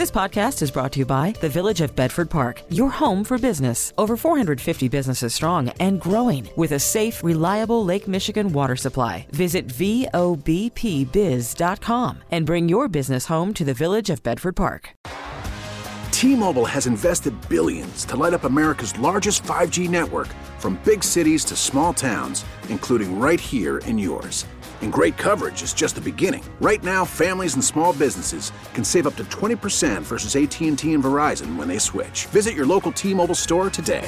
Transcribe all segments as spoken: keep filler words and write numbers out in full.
This podcast is brought to you by the Village of Bedford Park, your home for business. Over four hundred fifty businesses strong and growing with a safe, reliable Lake Michigan water supply. Visit V O B P biz dot com and bring your business home to the Village of Bedford Park. T-Mobile has invested billions to light up America's largest five G network, from big cities to small towns, including right here in yours. And great coverage is just the beginning. Right now, families and small businesses can save up to twenty percent versus A T and T and Verizon when they switch. Visit your local T-Mobile store today.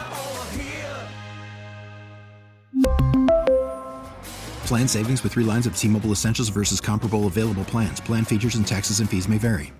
Plan savings with three lines of T-Mobile Essentials versus comparable available plans. Plan features and taxes and fees may vary.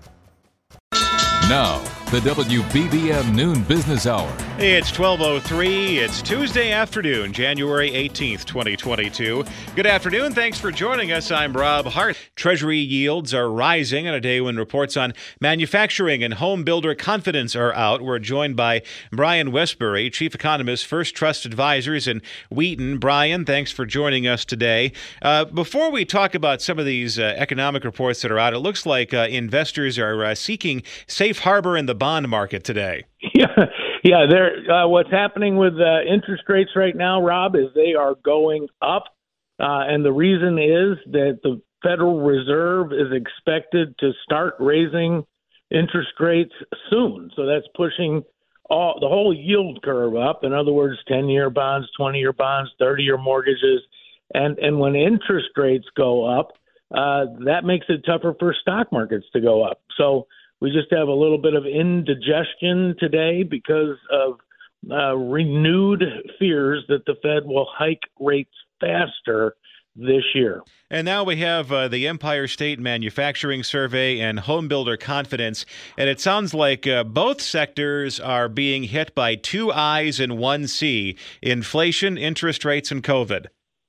Now, the W B B M Noon Business Hour. It's twelve oh three. It's Tuesday afternoon, January eighteenth, twenty twenty-two. Good afternoon. Thanks for joining us. I'm Rob Hart. Treasury yields are rising on a day when reports on manufacturing and home builder confidence are out. We're joined by Brian Wesbury, Chief Economist, First Trust Advisors in Wheaton. Brian, thanks for joining us today. Uh, before we talk about some of these uh, economic reports that are out, it looks like uh, investors are uh, seeking safe harbor in the bond market today. Yeah, yeah. There. Uh, what's happening with uh, interest rates right now, Rob, is they are going up, uh, and the reason is that the Federal Reserve is expected to start raising interest rates soon. So that's pushing all the whole yield curve up. In other words, ten-year bonds, twenty-year bonds, thirty-year mortgages, and and when interest rates go up, uh, that makes it tougher for stock markets to go up. So we just have a little bit of indigestion today because of uh, renewed fears that the Fed will hike rates faster this year. And now we have uh, the Empire State Manufacturing Survey and home builder confidence. And it sounds like uh, both sectors are being hit by two I's and one C: inflation, interest rates, and COVID.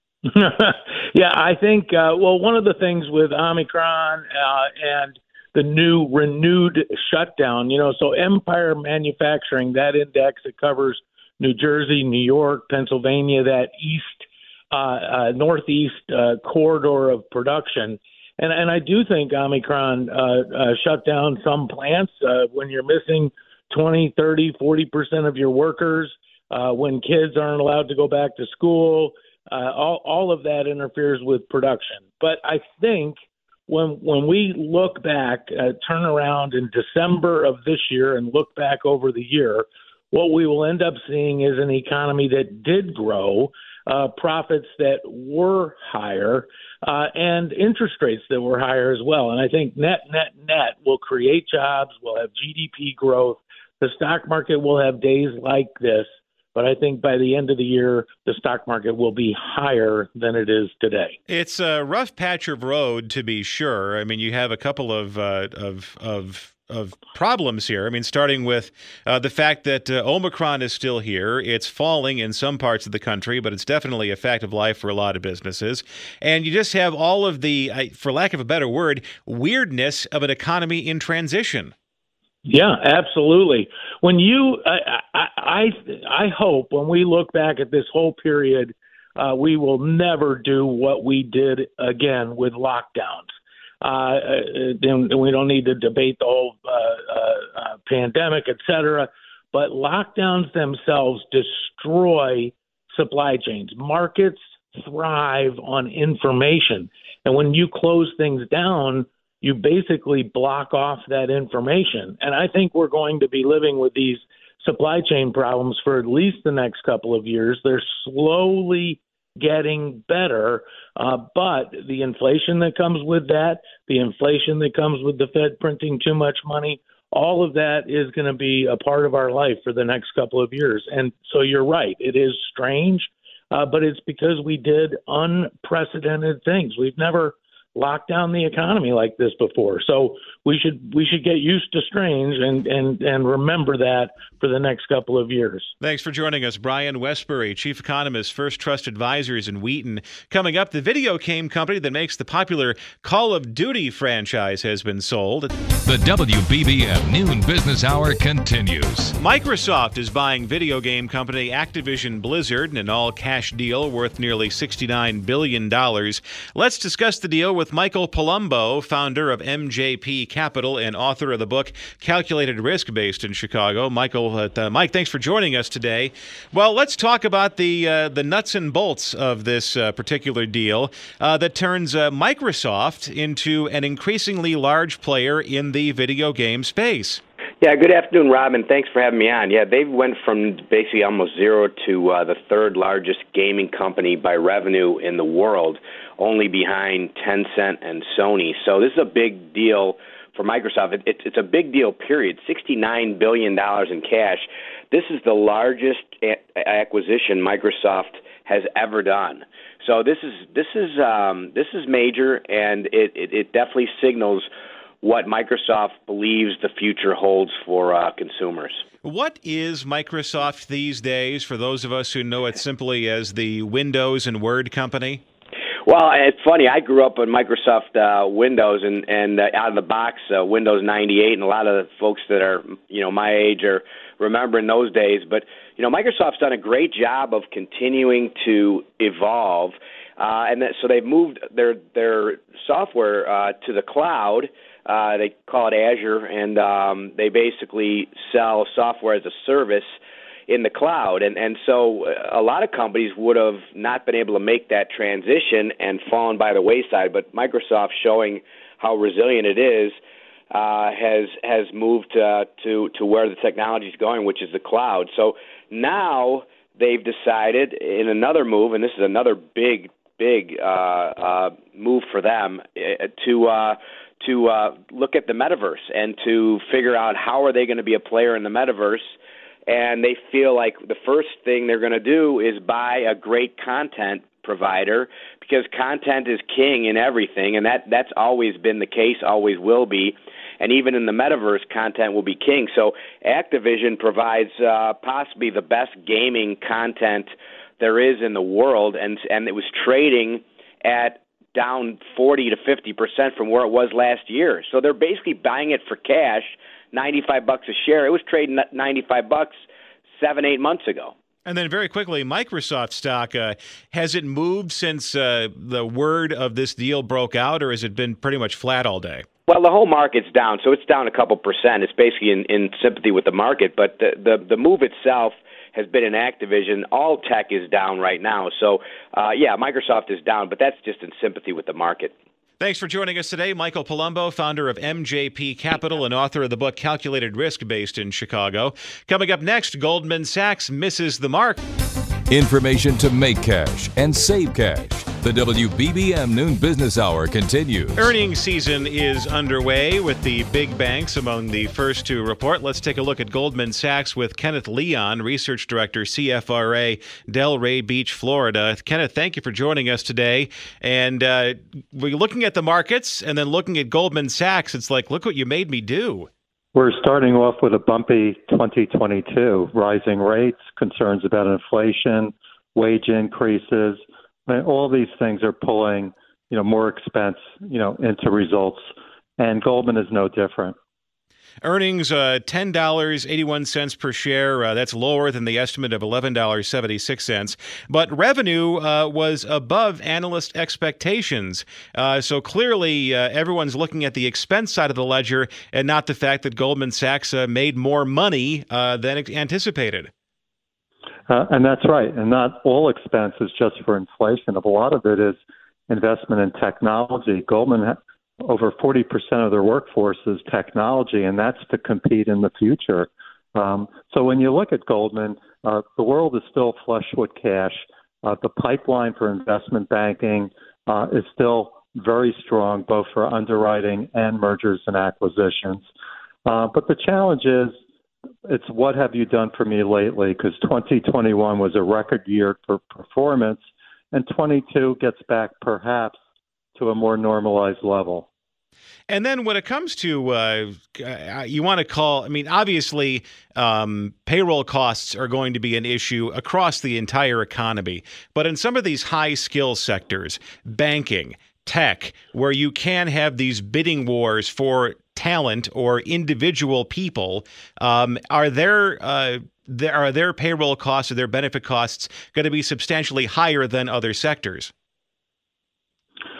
Yeah, I think, uh, well, one of the things with Omicron uh, and the new renewed shutdown, you know, so Empire Manufacturing, that index, it covers New Jersey, New York, Pennsylvania, that east, uh, uh, northeast uh, corridor of production. And, and I do think Omicron uh, uh, shut down some plants uh, when you're missing twenty, thirty, forty percent of your workers, uh, when kids aren't allowed to go back to school. Uh, all, all of that interferes with production. But I think When when we look back, uh, turn around in December of this year and look back over the year, what we will end up seeing is an economy that did grow, uh, profits that were higher, uh, and interest rates that were higher as well. And I think net, net, net will create jobs, we'll have G D P growth. The stock market will have days like this. But I think by the end of the year, the stock market will be higher than it is today. It's a rough patch of road, to be sure. I mean, you have a couple of uh, of of of problems here. I mean, starting with uh, the fact that uh, Omicron is still here. It's falling in some parts of the country, but it's definitely a fact of life for a lot of businesses. And you just have all of the, for lack of a better word, weirdness of an economy in transition. Yeah, absolutely. When you, I, I, I, I hope when we look back at this whole period, uh, we will never do what we did again with lockdowns. Uh, and we don't need to debate the whole uh, uh, uh, pandemic, et cetera. But lockdowns themselves destroy supply chains. Markets thrive on information. And when you close things down, you basically block off that information. And I think we're going to be living with these supply chain problems for at least the next couple of years. They're slowly getting better, uh, but the inflation that comes with that, the inflation that comes with the Fed printing too much money, all of that is going to be a part of our life for the next couple of years. And so you're right, it is strange, uh, but it's because we did unprecedented things. We've never locked down the economy like this before. So we should we should get used to strange and, and, and remember that for the next couple of years. Thanks for joining us, Brian Wesbury, Chief Economist, First Trust Advisors in Wheaton. Coming up, the video game company that makes the popular Call of Duty franchise has been sold. The W B B M Noon Business Hour continues. Microsoft is buying video game company Activision Blizzard in an all-cash deal worth nearly sixty-nine billion dollars. Let's discuss the deal with with Michael Palumbo, founder of M J P Capital and author of the book Calculated Risk, based in Chicago. Michael, uh, Mike, thanks for joining us today. Well, let's talk about the uh, the nuts and bolts of this uh, particular deal uh, that turns uh, Microsoft into an increasingly large player in the video game space. Yeah, good afternoon, Rob, and thanks for having me on. Yeah, they went from basically almost zero to uh, the third largest gaming company by revenue in the world, only behind Tencent and Sony. So this is a big deal for Microsoft. It, it, it's a big deal, period. sixty-nine billion dollars in cash. This is the largest a- acquisition Microsoft has ever done. So this is this is um, this is major, and it, it, it definitely signals what Microsoft believes the future holds for uh, consumers. What is Microsoft these days, for those of us who know it simply as the Windows and Word company? Well, it's funny. I grew up on Microsoft uh, Windows, and, and uh, out of the box, uh, Windows ninety-eight, and a lot of the folks that are, you know, my age are remembering those days. But, you know, Microsoft's done a great job of continuing to evolve, uh, and that, so they've moved their, their software uh, to the cloud. Uh, they call it Azure, and um, they basically sell software as a service in the cloud. And, and so a lot of companies would have not been able to make that transition and fallen by the wayside, but Microsoft, showing how resilient it is, uh, has has moved uh, to, to where the technology is going, which is the cloud. So now they've decided in another move, and this is another big, big uh, uh, move for them, uh, to uh, to uh, look at the metaverse and to figure out how are they going to be a player in the metaverse. And they feel like the first thing they're going to do is buy a great content provider, because content is king in everything, and that, that's always been the case, always will be. And even in the metaverse, content will be king. So Activision provides uh, possibly the best gaming content there is in the world, and and it was trading at down forty to fifty percent from where it was last year. So they're basically buying it for cash, ninety-five bucks a share. It was trading at ninety-five bucks seven, eight months ago. And then very quickly, Microsoft stock, uh, has it moved since uh, the word of this deal broke out, or has it been pretty much flat all day? Well, the whole market's down, so it's down a couple percent. It's basically in, in sympathy with the market, but the, the, the move itself has been in Activision. All tech is down right now. So, uh, yeah, Microsoft is down, but that's just in sympathy with the market. Thanks for joining us today. Michael Palumbo, founder of M J P Capital and author of the book Calculated Risk, based in Chicago. Coming up next, Goldman Sachs misses the mark. Information to make cash and save cash. The W B B M Noon Business Hour continues. Earnings season is underway with the big banks among the first to report. Let's take a look at Goldman Sachs with Kenneth Leon, Research Director, C F R A, Delray Beach, Florida. Kenneth, thank you for joining us today. And uh, we're looking at the markets and then looking at Goldman Sachs. It's like, look what you made me do. We're starting off with a bumpy twenty twenty-two, rising rates, concerns about inflation, wage increases. I mean, all these things are pulling, you know, more expense, you know, into results, and Goldman is no different. Earnings, uh, ten dollars and eighty-one cents per share. Uh, that's lower than the estimate of eleven dollars and seventy-six cents. But revenue uh, was above analyst expectations. Uh, so clearly, uh, everyone's looking at the expense side of the ledger and not the fact that Goldman Sachs uh, made more money uh, than anticipated. Uh, and that's right. And not all expense is just for inflation. A lot of it is investment in technology. Goldman ha- Over forty percent of their workforce is technology, and that's to compete in the future. Um, so when you look at Goldman, uh, the world is still flush with cash. Uh, the pipeline for investment banking uh, is still very strong, both for underwriting and mergers and acquisitions. Uh, but the challenge is, it's what have you done for me lately? Because twenty twenty-one was a record year for performance, and twenty-two gets back perhaps to a more normalized level. And then when it comes to, uh, you want to call, I mean, obviously, um, payroll costs are going to be an issue across the entire economy. But in some of these high skill sectors, banking, tech, where you can have these bidding wars for talent or individual people, um, are there uh, there are their payroll costs or their benefit costs going to be substantially higher than other sectors?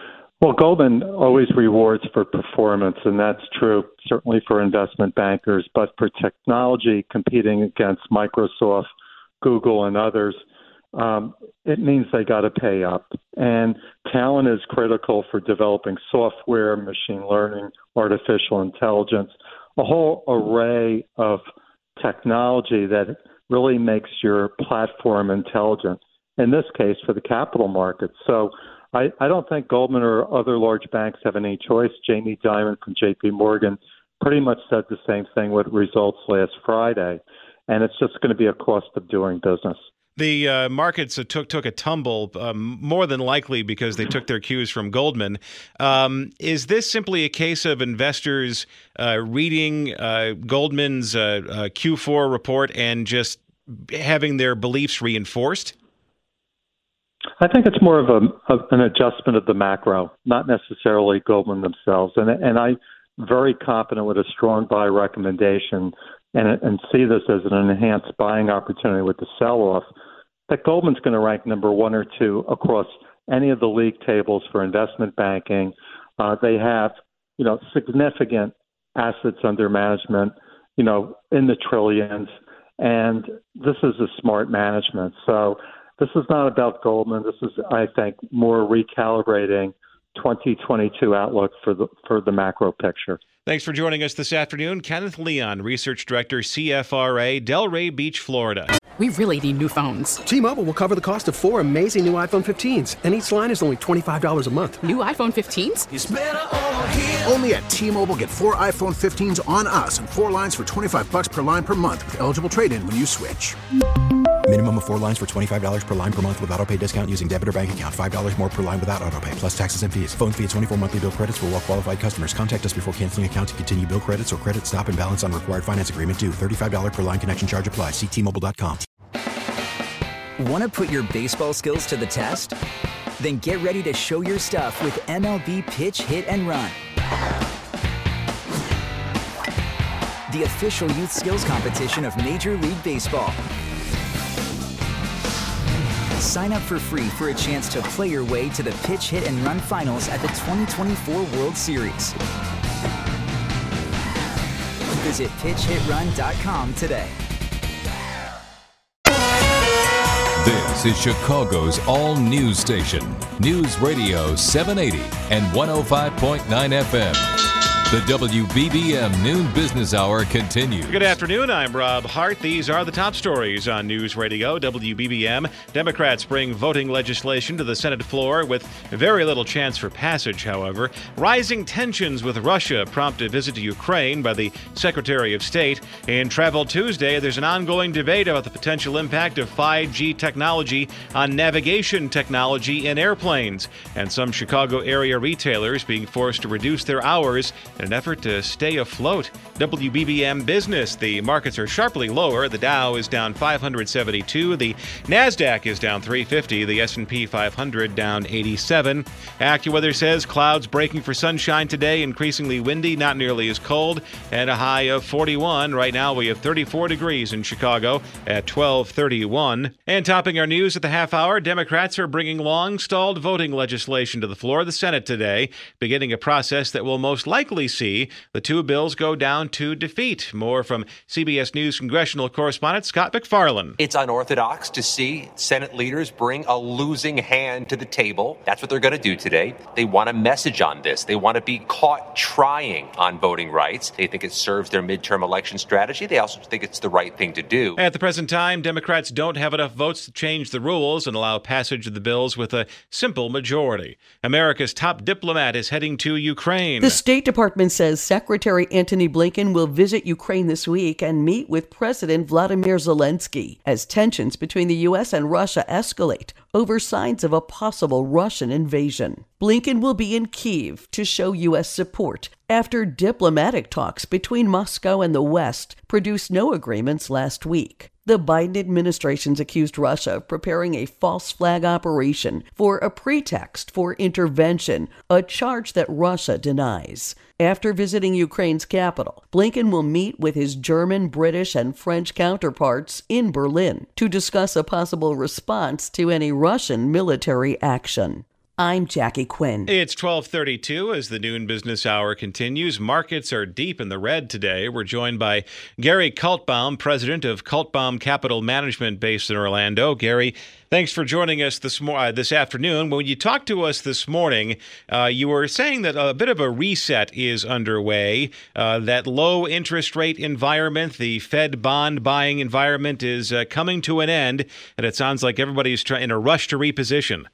Well, Goldman always rewards for performance, and that's true certainly for investment bankers. But for technology competing against Microsoft, Google, and others, um, it means they got to pay up. And talent is critical for developing software, machine learning, artificial intelligence, a whole array of technology that really makes your platform intelligent, in this case for the capital markets. So I, I don't think Goldman or other large banks have any choice. Jamie Dimon from J P Morgan pretty much said the same thing with results last Friday, and it's just going to be a cost of doing business. The uh, markets uh, took took a tumble, um, more than likely because they took their cues from Goldman. Um, is this simply a case of investors uh, reading uh, Goldman's uh, uh, Q four report and just having their beliefs reinforced? I think it's more of, a, of an adjustment of the macro, not necessarily Goldman themselves. And, and I'm very confident with a strong buy recommendation and, and see this as an enhanced buying opportunity with the sell-off, that Goldman's going to rank number one or two across any of the league tables for investment banking. Uh, they have, you know, significant assets under management, you know, in the trillions, and this is a smart management. So this is not about Goldman. This is, I think, more recalibrating twenty twenty-two outlook for the for the macro picture. Thanks for joining us this afternoon. Kenneth Leon, Research Director, C F R A, Delray Beach, Florida. We really need new phones. T-Mobile will cover the cost of four amazing new iPhone fifteens, and each line is only twenty-five dollars a month. New iPhone fifteens? It's better over here. Only at T-Mobile, get four iPhone fifteens on us and four lines for twenty-five bucks per line per month with eligible trade-in when you switch. Minimum of four lines for twenty-five dollars per line per month with autopay discount using debit or bank account. five dollars more per line without autopay, plus taxes and fees. Phone fee at twenty-four monthly bill credits for well-qualified customers. Contact us before canceling account to continue bill credits or credit stop and balance on required finance agreement due. thirty-five dollars per line connection charge applies. See T Mobile dot com. Want to put your baseball skills to the test? Then get ready to show your stuff with M L B Pitch, Hit, and Run. The official youth skills competition of Major League Baseball. Sign up for free for a chance to play your way to the Pitch, Hit, and Run finals at the twenty twenty-four World Series. Visit pitch hit run dot com today. This is Chicago's all-news station, News Radio seven eighty and one oh five point nine F M. The W B B M Noon Business Hour continues. Good afternoon. I'm Rob Hart. These are the top stories on News Radio W B B M. Democrats bring voting legislation to the Senate floor with very little chance for passage, however. Rising tensions with Russia prompt a visit to Ukraine by the Secretary of State. In Travel Tuesday, there's an ongoing debate about the potential impact of five G technology on navigation technology in airplanes, and some Chicago area retailers being forced to reduce their hours in an effort to stay afloat. W B B M Business. The markets are sharply lower. The Dow is down five hundred seventy-two. The NASDAQ is down three fifty. The S and P five hundred down eighty-seven. AccuWeather says clouds breaking for sunshine today, increasingly windy, not nearly as cold, and a high of forty-one. Right now we have thirty-four degrees in Chicago at twelve thirty-one. And topping our news at the half hour, Democrats are bringing long-stalled voting legislation to the floor of the Senate today, beginning a process that will most likely see the two bills go down to defeat. More from C B S News congressional correspondent Scott McFarlane. It's unorthodox to see Senate leaders bring a losing hand to the table. That's what they're going to do today. They want a message on this. They want to be caught trying on voting rights. They think it serves their midterm election strategy. They also think it's the right thing to do. At the present time, Democrats don't have enough votes to change the rules and allow passage of the bills with a simple majority. America's top diplomat is heading to Ukraine. The State Department says Secretary Antony Blinken will visit Ukraine this week and meet with President Vladimir Zelensky as tensions between the U S and Russia escalate over signs of a possible Russian invasion. Blinken will be in Kyiv to show U S support after diplomatic talks between Moscow and the West produced no agreements last week. The Biden administration's accused Russia of preparing a false flag operation for a pretext for intervention, a charge that Russia denies. After visiting Ukraine's capital, Blinken will meet with his German, British, and French counterparts in Berlin to discuss a possible response to any Russian military action. I'm Jackie Quinn. It's twelve thirty-two as the noon business hour continues. Markets are deep in the red today. We're joined by Gary Kaltbaum, president of Kaltbaum Capital Management based in Orlando. Gary, thanks for joining us this mo- uh, this afternoon. When you talked to us this morning, uh, you were saying that a bit of a reset is underway, uh, that low interest rate environment, the Fed bond buying environment is uh, coming to an end, and it sounds like everybody's try- in a rush to reposition.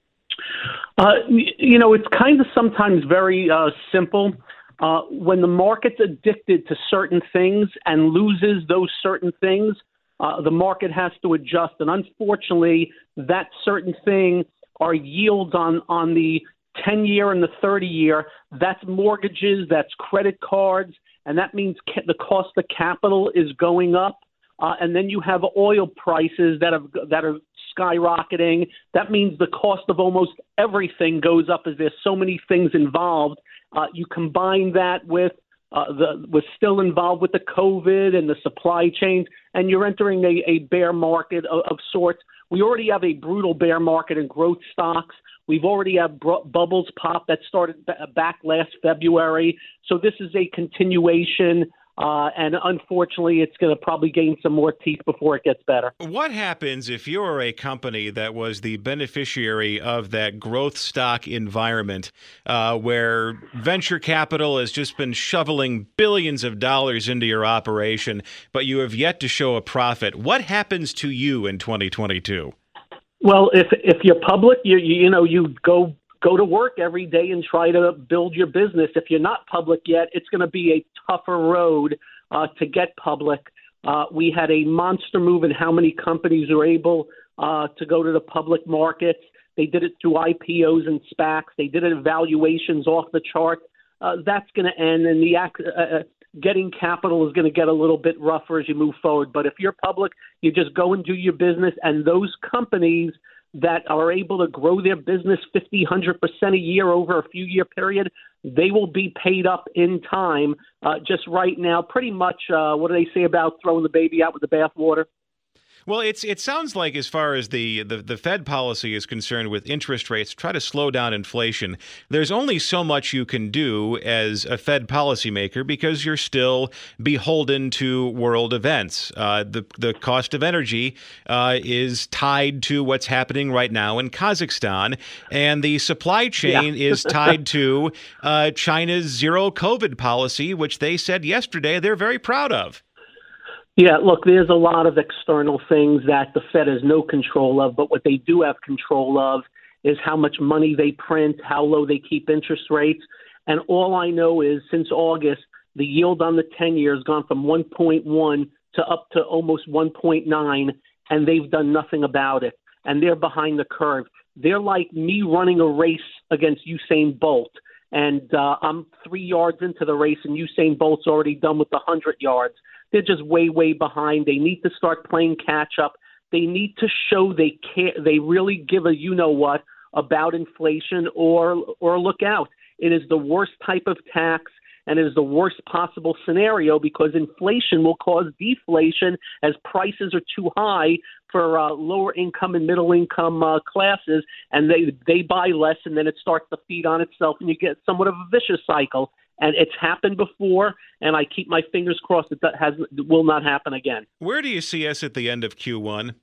Uh, you know, it's kind of sometimes very uh, simple. Uh, when the market's addicted to certain things and loses those certain things, uh, the market has to adjust. And unfortunately, that certain thing are yields on, on the ten-year and the thirty-year. That's mortgages, that's credit cards, and that means ca- the cost of capital is going up. Uh, and then you have oil prices that have that are skyrocketing. That means the cost of almost everything goes up as there's so many things involved. Uh, you combine that with uh, the we're still involved with the COVID and the supply chains, and you're entering a, a bear market of, of sorts. We already have a brutal bear market in growth stocks. We've already had br- bubbles pop that started b- back last February. So this is a continuation. Uh, and unfortunately, it's going to probably gain some more teeth before it gets better. What happens if you're a company that was the beneficiary of that growth stock environment uh, where venture capital has just been shoveling billions of dollars into your operation, but you have yet to show a profit? What happens to you in twenty twenty-two? Well, if if you're public, you you, you know, you go go to work every day and try to build your business. If you're not public yet, it's going to be a tougher road uh, to get public. Uh, we had a monster move in how many companies were able uh, to go to the public markets. They did it through I P Os and SPACs. They did it at valuations off the chart. Uh, that's going to end, and the uh, getting capital is going to get a little bit rougher as you move forward. But if you're public, you just go and do your business, and those companies that are able to grow their business fifty, one hundred percent a year over a few year period, they will be paid up in time. Uh, just right now, pretty much, uh, what do they say about throwing the baby out with the bathwater? Well, it's it sounds like as far as the, the, the Fed policy is concerned with interest rates, try to slow down inflation. There's only so much you can do as a Fed policymaker because you're still beholden to world events. Uh, the, the cost of energy uh, is tied to what's happening right now in Kazakhstan, and the supply chain yeah. is tied to uh, China's zero COVID policy, which they said yesterday they're very proud of. Yeah, look, there's a lot of external things that the Fed has no control of, but what they do have control of is how much money they print, how low they keep interest rates. And all I know is since August, the yield on the ten-year has gone from one point one to up to almost one point nine, and they've done nothing about it. And they're behind the curve. They're like me running a race against Usain Bolt. And uh, I'm three yards into the race, and Usain Bolt's already done with the one hundred yards. They're just way, way behind. They need to start playing catch up. They need to show they care. They really give a you-know-what about inflation or or look out. It is the worst type of tax, and it is the worst possible scenario because inflation will cause deflation as prices are too high for uh, lower income and middle income uh, classes, and they, they buy less, and then it starts to feed on itself, and you get somewhat of a vicious cycle. And it's happened before, and I keep my fingers crossed that that has, will not happen again. Where do you see us at the end of Q one?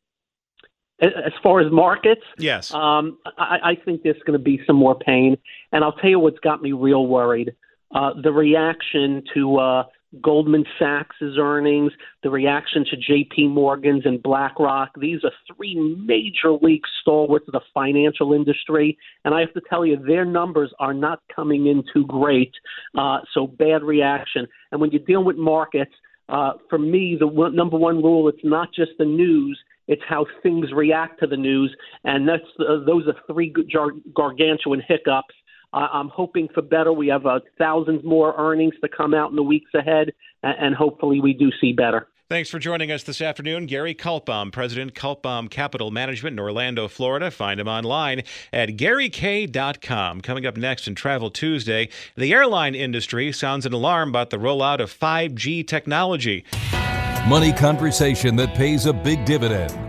As far as markets? Yes. Um, I, I think there's going to be some more pain. And I'll tell you what's got me real worried. Uh, the reaction to uh, Goldman Sachs' earnings, the reaction to J P Morgan's and BlackRock. These are three major league stalwarts of the financial industry. And I have to tell you, their numbers are not coming in too great. Uh, so bad reaction. And when you deal with markets, uh, for me, the one, number one rule, it's not just the news. It's how things react to the news. And that's uh, those are three gar- gargantuan hiccups. Uh, I'm hoping for better. We have uh, thousands more earnings to come out in the weeks ahead, and, and hopefully we do see better. Thanks for joining us this afternoon. Gary Kaltbaum, President, Kaltbaum Capital Management in Orlando, Florida. Find him online at gary k dot com. Coming up next in Travel Tuesday, the airline industry sounds an alarm about the rollout of five G technology. Money conversation that pays a big dividend.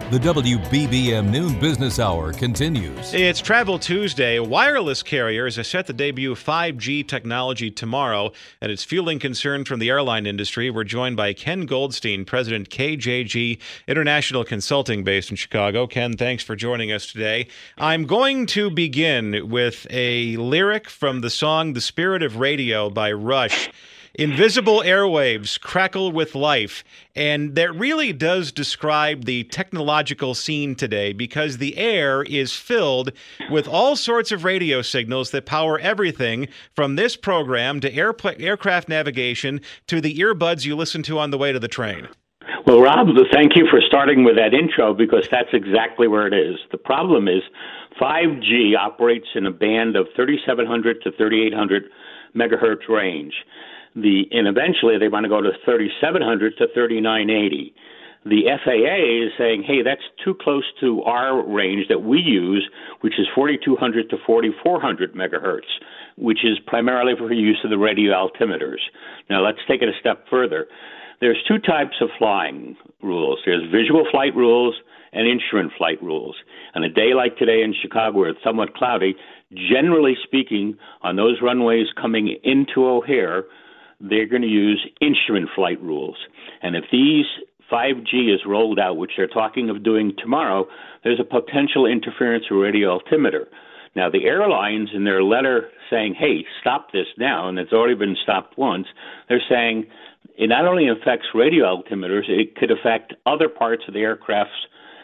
The W B B M Noon Business Hour continues. It's Travel Tuesday. Wireless carriers are set to debut five G technology tomorrow, and it's fueling concern from the airline industry. We're joined by Ken Goldstein, President K J G International Consulting based in Chicago. Ken, thanks for joining us today. I'm going to begin with a lyric from the song The Spirit of Radio by Rush. Invisible airwaves crackle with life, and that really does describe the technological scene today, because the air is filled with all sorts of radio signals that power everything from this program to airpl- aircraft navigation to the earbuds you listen to on the way to the train. Well, Rob, thank you for starting with that intro, because that's exactly where it is. The problem is five G operates in a band of thirty-seven hundred to thirty-eight hundred megahertz range. The, and eventually they want to go to thirty-seven hundred to thirty-nine eighty. The F A A is saying, hey, that's too close to our range that we use, which is forty-two hundred to forty-four hundred megahertz, which is primarily for use of the radio altimeters. Now, let's take it a step further. There's two types of flying rules. There's visual flight rules and instrument flight rules. On a day like today in Chicago, where it's somewhat cloudy, generally speaking, on those runways coming into O'Hare, they're going to use instrument flight rules. And if these five G is rolled out, which they're talking of doing tomorrow, there's a potential interference with radio altimeter. Now, the airlines, in their letter saying, hey, stop this now, and it's already been stopped once, they're saying it not only affects radio altimeters, it could affect other parts of the aircraft's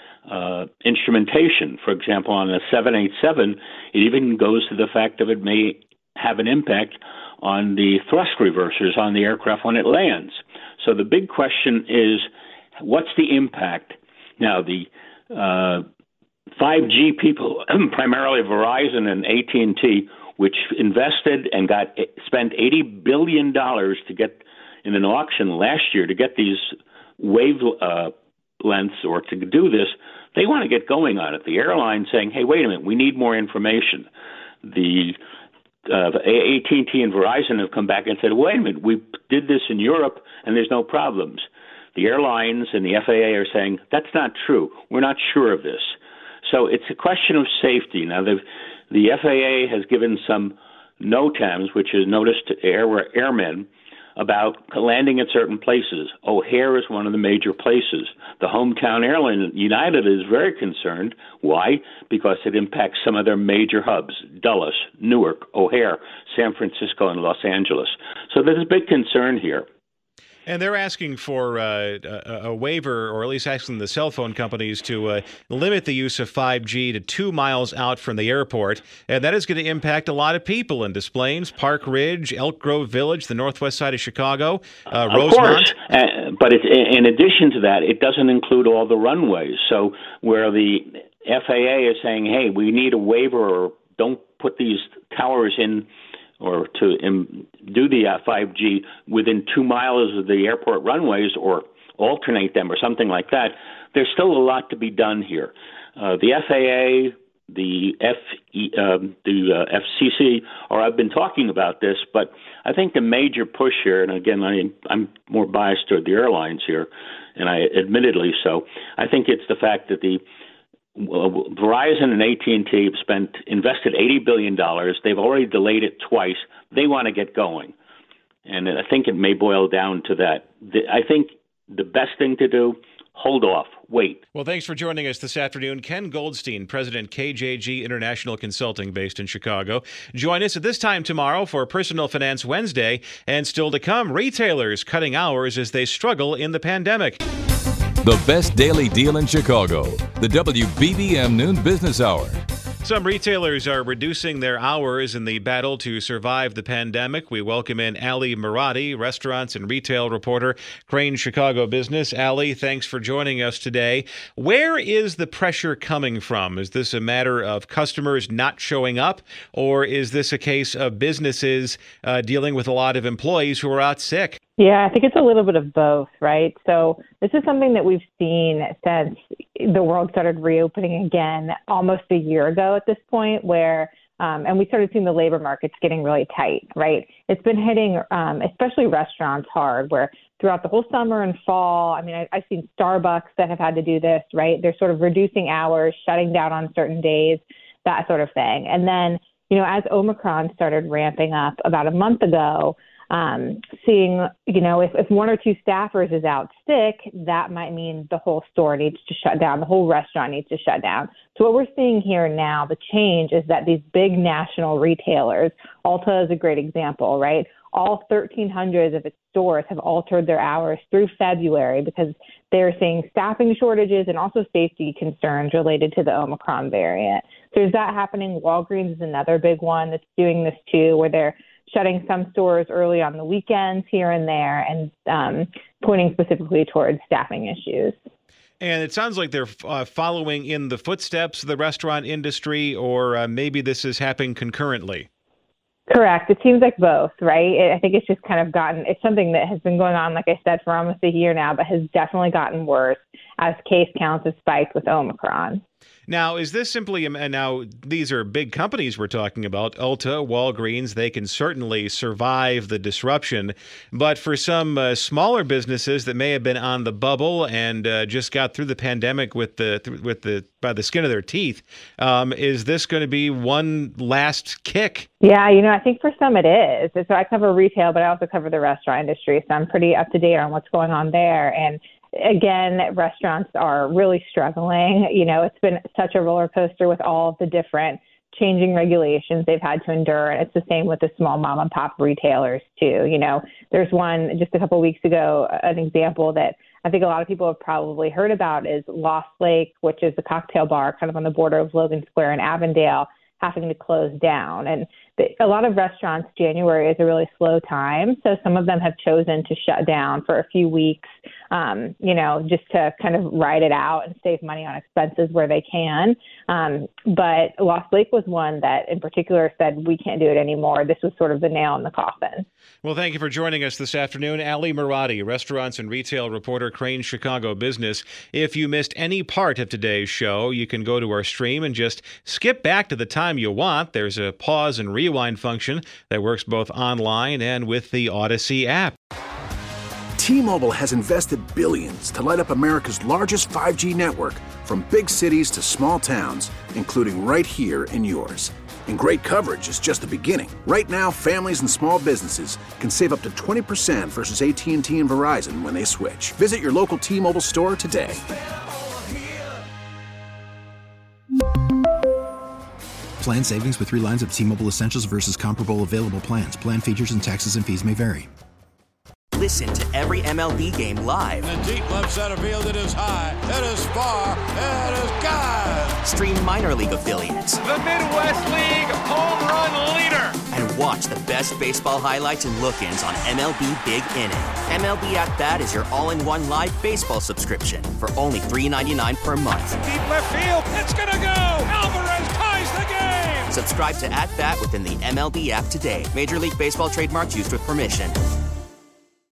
uh, instrumentation. For example, on a seven eighty-seven, it even goes to the fact that it may have an impact on the thrust reversers on the aircraft when it lands. So the big question is, what's the impact? Now, the uh, five G people, primarily Verizon and A T and T, which invested and got spent eighty billion dollars to get in an auction last year to get these wave uh, lengths or to do this, they want to get going on it. The airline saying, hey, wait a minute, we need more information. The Uh, A T and T and Verizon have come back and said, wait a minute, we did this in Europe and there's no problems. The airlines and the F A A are saying, that's not true. We're not sure of this. So it's a question of safety. Now, the, the F A A has given some NOTAMs, which is notice to air, airmen, about landing at certain places. O'Hare is one of the major places. The hometown airline, United, is very concerned. Why? Because it impacts some of their major hubs, Dulles, Newark, O'Hare, San Francisco, and Los Angeles. So there's a big concern here. And they're asking for uh, a, a waiver, or at least asking the cell phone companies to uh, limit the use of five G to two miles out from the airport. And that is going to impact a lot of people in Des Plaines, Park Ridge, Elk Grove Village, the northwest side of Chicago, uh, of Rosemont. Course. Uh, but it's, in addition to that, it doesn't include all the runways. So where the F A A is saying, hey, we need a waiver, or don't put these towers in or to um, do the uh, five G within two miles of the airport runways, or alternate them or something like that, there's still a lot to be done here. Uh, the F A A, the F, um, the uh, F C C, or I've been talking about this, but I think the major push here, and again, I, I'm more biased toward the airlines here, and I admittedly so, I think it's the fact that the Uh, Verizon and A T and T have spent invested eighty billion dollars. They've already delayed it twice. They want to get going. And I think it may boil down to that. The, I think the best thing to do, hold off, wait. Well, thanks for joining us this afternoon. Ken Goldstein, President K J G International Consulting based in Chicago. Join us at this time tomorrow for Personal Finance Wednesday. And still to come, retailers cutting hours as they struggle in the pandemic. The best daily deal in Chicago. The W B B M Noon Business Hour. Some retailers are reducing their hours in the battle to survive the pandemic. We welcome in Ali Muradi, restaurants and retail reporter, Crane Chicago Business. Ali, thanks for joining us today. Where is the pressure coming from? Is this a matter of customers not showing up, or is this a case of businesses uh, dealing with a lot of employees who are out sick? Yeah, I think it's a little bit of both, right? So this is something that we've seen since the world started reopening again almost a year ago at this point, where um, and we started seeing the labor markets getting really tight, right? It's been hitting um, especially restaurants hard, where throughout the whole summer and fall. I mean, I, I've seen Starbucks that have had to do this, right? They're sort of reducing hours, shutting down on certain days, that sort of thing. And then, you know, as Omicron started ramping up about a month ago, um, seeing, you know, if, if one or two staffers is out sick, that might mean the whole store needs to shut down. The whole restaurant needs to shut down. So what we're seeing here now, the change is that these big national retailers, Ulta is a great example, right? All thirteen hundred of its stores have altered their hours through February because they're seeing staffing shortages and also safety concerns related to the Omicron variant. So there's that happening. Walgreens is another big one that's doing this too, where they're shutting some stores early on the weekends here and there and um, pointing specifically towards staffing issues. And it sounds like they're uh, following in the footsteps of the restaurant industry, or uh, maybe this is happening concurrently. Correct. It seems like both, right? I think it's just kind of gotten, it's something that has been going on, like I said, for almost a year now, but has definitely gotten worse as case counts have spiked with Omicron. Now, is this simply, and now these are big companies we're talking about, Ulta, Walgreens, they can certainly survive the disruption. But for some uh, smaller businesses that may have been on the bubble and uh, just got through the pandemic with the, with the, by the skin of their teeth, um, is this going to be one last kick? Yeah, you know, I think for some it is. So I cover retail, but I also cover the restaurant industry. So I'm pretty up to date on what's going on there. And again, restaurants are really struggling. You know, it's been such a roller coaster with all of the different changing regulations they've had to endure. And it's the same with the small mom and pop retailers too. You know, there's one just a couple of weeks ago, an example that I think a lot of people have probably heard about is Lost Lake, which is a cocktail bar kind of on the border of Logan Square and Avondale, having to close down. And the, a lot of restaurants, January is a really slow time. So some of them have chosen to shut down for a few weeks, um, you know, just to kind of ride it out and save money on expenses where they can. Um, but Lost Lake was one that in particular said, we can't do it anymore. This was sort of the nail in the coffin. Well, thank you for joining us this afternoon. Ali Marotti, restaurants and retail reporter, Crane Chicago Business. If you missed any part of today's show, you can go to our stream and just skip back to the time you want. There's a pause and rewind function that works both online and with the Odyssey app. T-Mobile has invested billions to light up America's largest five G network, from big cities to small towns, including right here in yours. And great coverage is just the beginning. Right now, families and small businesses can save up to twenty percent versus A T and T and Verizon when they switch. Visit your local T-Mobile store today. Plan savings with three lines of T-Mobile Essentials versus comparable available plans. Plan features and taxes and fees may vary. Listen to every M L B game live. In the deep left center field, it is high, it is far, it is gone. Stream minor league affiliates. The Midwest League home run leader. And watch the best baseball highlights and look-ins on M L B Big Inning. M L B At Bat is your all-in-one live baseball subscription for only three dollars and ninety-nine cents per month. Deep left field, it's gonna go. Alvarez ties the game. Subscribe to At Bat within the M L B app today. Major League Baseball trademarks used with permission.